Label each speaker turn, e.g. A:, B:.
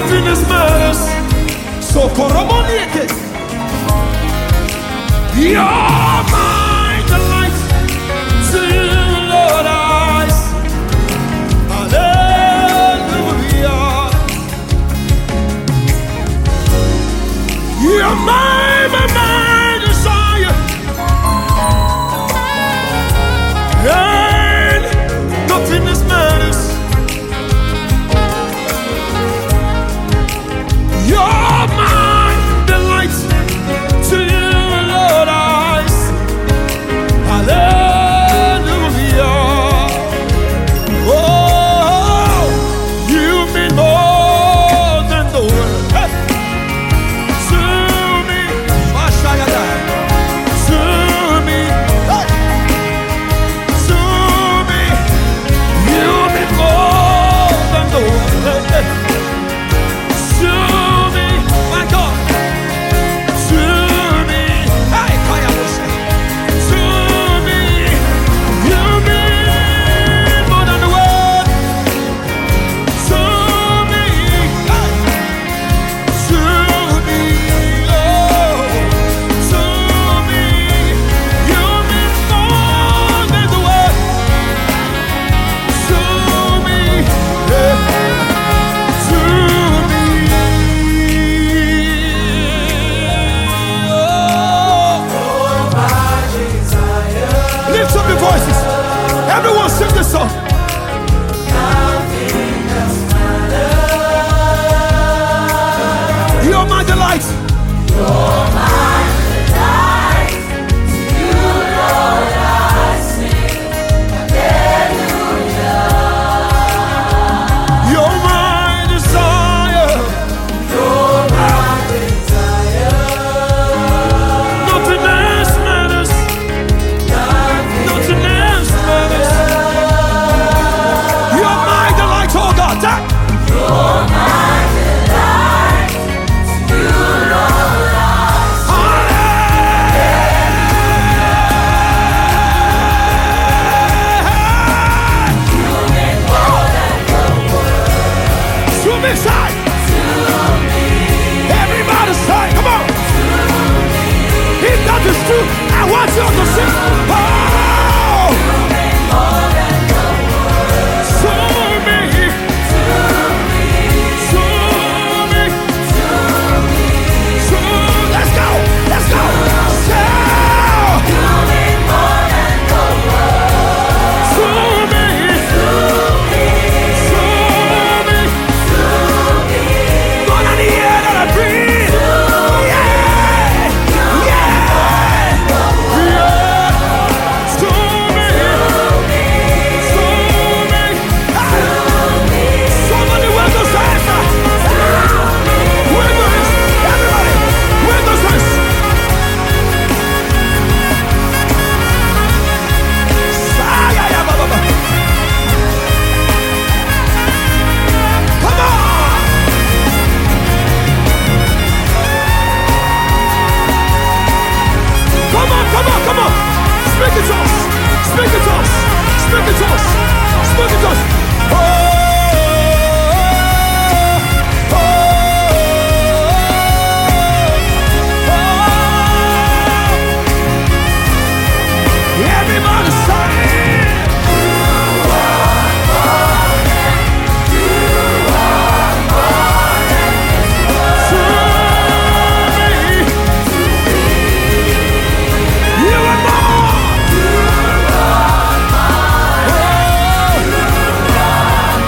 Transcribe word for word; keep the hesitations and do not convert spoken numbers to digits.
A: nothing else matters. So koromonieke. You're my delight. To you, Lord, I sing. Hallelujah. You're my, my, my desire. And nothing else matters. You're my delight. To you, Lord, I sing. Hallelujah. Oh, you mean more than the world. Hey. To me, Mashayada. To me, hey. To me, you mean more than the world. Hey, hey. To me, my God. To me, hey, Kayabosha. To me, you mean more than the world. To me, hey. To me, oh, to me, you mean more than the world. To me, yeah. To me, oh. Lift up your voices. Everyone sing this song. You're my delight. You're my desire. Nothing else matters. Nothing else matters. You're my delight, oh God. That- To me, side. Everybody say, come on. If that is true, I want you to sing. Oh, to me, to me, to, let's go, let's go. Shout. To me, to me, more than the air that I breathe. Yeah, yeah, yeah. To me, to me, hey. Somebody wave those hands. Wave those hands. Everybody, wave those hands. Saya, ba, ba, ba. Come on. Come on, come on, come on. Speak it to us. Speak it to us. Speak it to us. Speak it to us. Oh, oh, oh. Everybody say. To me, you are more. Oh,